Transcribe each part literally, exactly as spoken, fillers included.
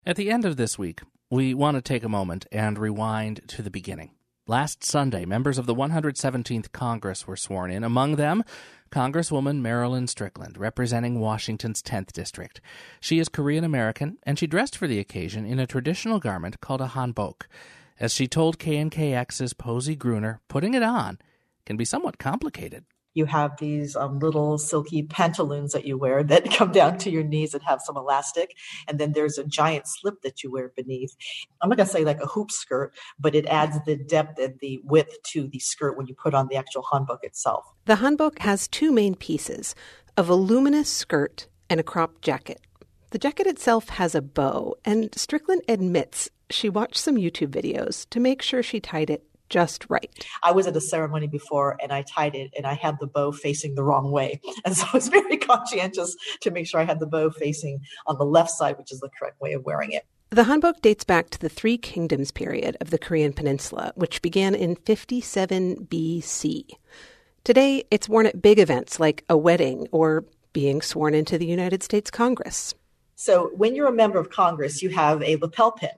At the end of this week, we want to take a moment and rewind to the beginning. Last Sunday, members of the one hundred seventeenth Congress were sworn in. Among them, Congresswoman Marilyn Strickland, representing Washington's tenth District. She is Korean American, and she dressed for the occasion in a traditional garment called a hanbok. As she told K N K X's Posey Gruner, putting it on can be somewhat complicated. You have these um, little silky pantaloons that you wear that come down to your knees and have some elastic. And then there's a giant slip that you wear beneath. I'm not going to say like a hoop skirt, but it adds the depth and the width to the skirt when you put on the actual hanbok itself. The hanbok has two main pieces, a voluminous skirt and a cropped jacket. The jacket itself has a bow, and Strickland admits she watched some YouTube videos to make sure she tied it just right. I was at a ceremony before and I tied it and I had the bow facing the wrong way. And so I was very conscientious to make sure I had the bow facing on the left side, which is the correct way of wearing it. The hanbok dates back to the Three Kingdoms period of the Korean Peninsula, which began in fifty-seven B C. Today, it's worn at big events like a wedding or being sworn into the United States Congress. So when you're a member of Congress, you have a lapel pin.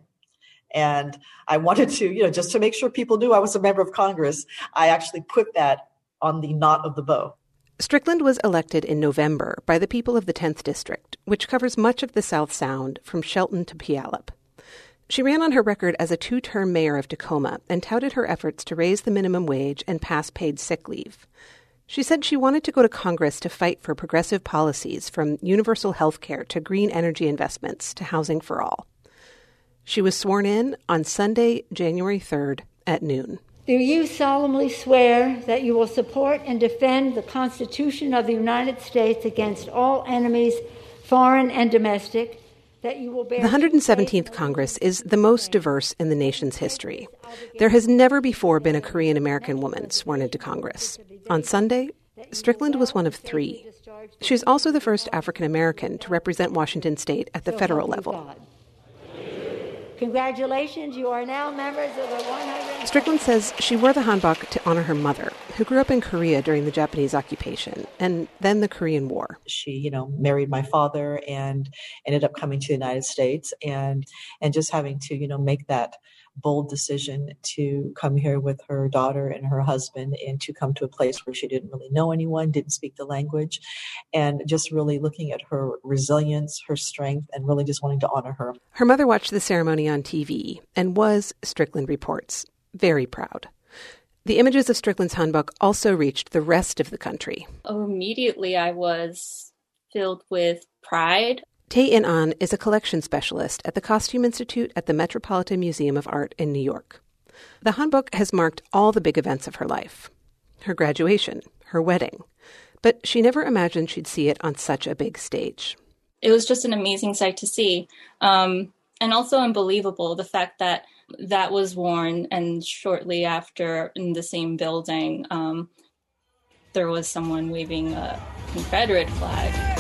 And I wanted to, you know, just to make sure people knew I was a member of Congress, I actually put that on the knot of the bow. Strickland was elected in November by the people of the tenth District, which covers much of the South Sound from Shelton to Puyallup. She ran on her record as a two-term mayor of Tacoma and touted her efforts to raise the minimum wage and pass paid sick leave. She said she wanted to go to Congress to fight for progressive policies from universal health care to green energy investments to housing for all. She was sworn in on Sunday, January third at noon. Do you solemnly swear that you will support and defend the Constitution of the United States against all enemies, foreign and domestic, that you will bear... The one hundred seventeenth Congress is the most diverse in the nation's history. There has never before been a Korean American woman sworn into Congress. On Sunday, Strickland was one of three. She's also the first African American to represent Washington state at the federal level. Congratulations, you are now members of the one hundred... Strickland says she wore the hanbok to honor her mother, who grew up in Korea during the Japanese occupation and then the Korean War. She, you know, married my father and ended up coming to the United States and and just having to, you know, make that bold decision to come here with her daughter and her husband and to come to a place where she didn't really know anyone, didn't speak the language, and just really looking at her resilience, her strength, and really just wanting to honor her. Her mother watched the ceremony on T V and was, Strickland reports, very proud. The images of Strickland's hanbok also reached the rest of the country. Oh, immediately I was filled with pride. Tae In-an is a collection specialist at the Costume Institute at the Metropolitan Museum of Art in New York. The hanbok has marked all the big events of her life. Her graduation, her wedding. But she never imagined she'd see it on such a big stage. It was just an amazing sight to see. Um, and also unbelievable, the fact that that was worn and shortly after in the same building, um, there was someone waving a Confederate flag.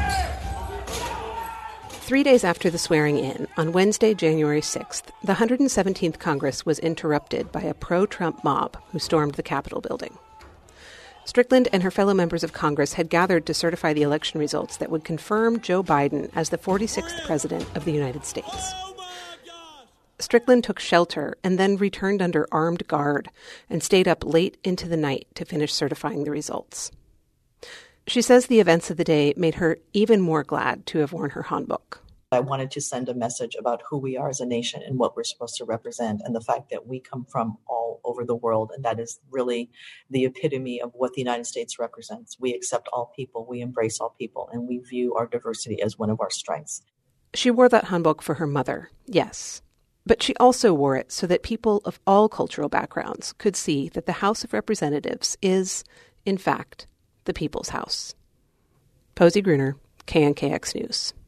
Three days after the swearing-in, on Wednesday, January sixth, the one hundred seventeenth Congress was interrupted by a pro-Trump mob who stormed the Capitol building. Strickland and her fellow members of Congress had gathered to certify the election results that would confirm Joe Biden as the forty-sixth president of the United States. Strickland took shelter and then returned under armed guard and stayed up late into the night to finish certifying the results. She says the events of the day made her even more glad to have worn her hanbok. I wanted to send a message about who we are as a nation and what we're supposed to represent and the fact that we come from all over the world. And that is really the epitome of what the United States represents. We accept all people, we embrace all people, and we view our diversity as one of our strengths. She wore that hanbok for her mother, yes. But she also wore it so that people of all cultural backgrounds could see that the House of Representatives is, in fact, the People's House. Posey Gruner, K N K X News.